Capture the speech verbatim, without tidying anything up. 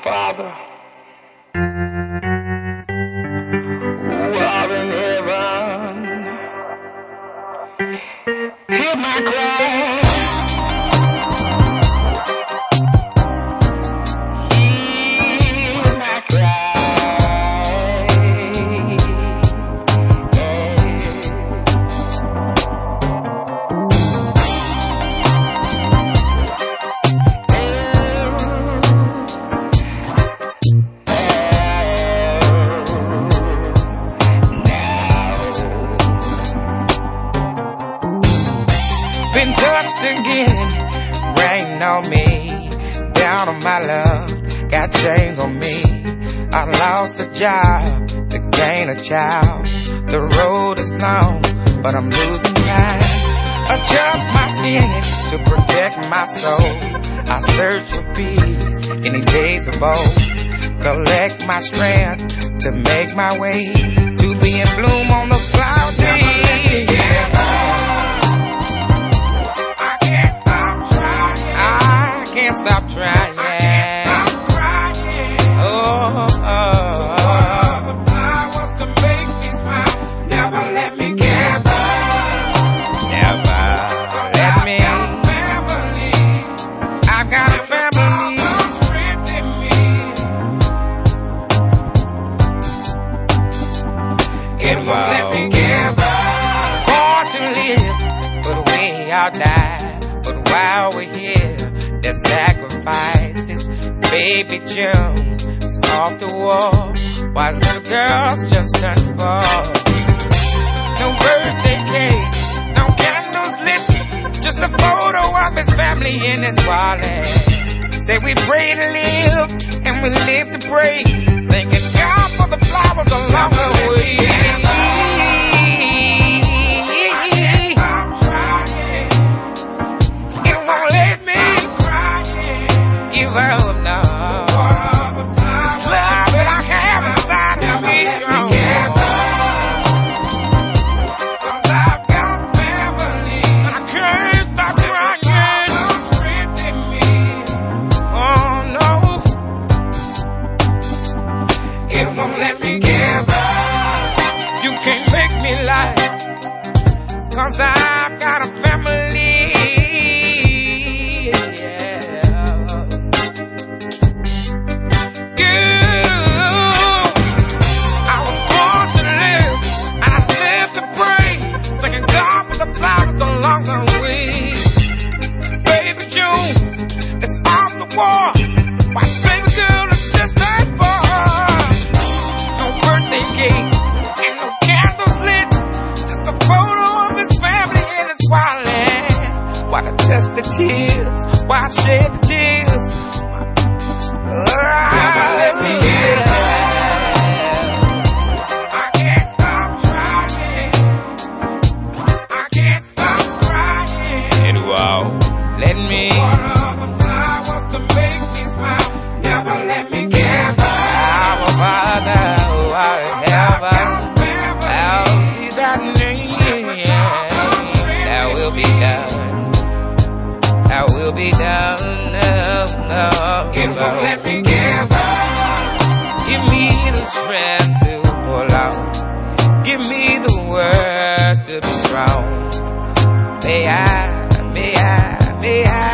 Father, who art in heaven, hear my cry. Hear my cry. Been touched again, rain on me, down on my luck, got chains on me. I lost a job to gain a child. The road is long, but I'm losing time. Adjust my skin to protect my soul. I search for peace in these days of old. Collect my strength to make my way to be in bloom on those cloud trees. Can't stop trying. Oh, oh, oh. The flowers to make me smile. Never let me give up. Never let me. I've got a family. Strengthen me. It won't let me give up. Born to live, but we all die. But while we're here, the sacrifices, baby June is off the wall, while little girls just turned four. No birthday cake, no candles lit, just a photo of his family in his wallet. Say we pray to live, and we live to pray, thanking God for the flowers along the way. Give up now. This love that I have inside of me. Cause I've got family. I can't stop crying. Strengthen me. Oh no. It won't let me give up. You can't make me lie. Cause I've got a family. Flowers along the way. Baby June is off the wall, while baby girl is just that far. No birthday cake and no candles lit, just a photo of his family in his wallet. Why to test the tears, why shed the tears? Never let me get out. Let me. One of the flowers to make me smile. Never let me give up. Our Father who art in heaven, hallowed be thy name. That will be done. That will be done. No, no. It won't let me give up. Give me the strength to pull out. Give me the words to be strong. May I, may I. May I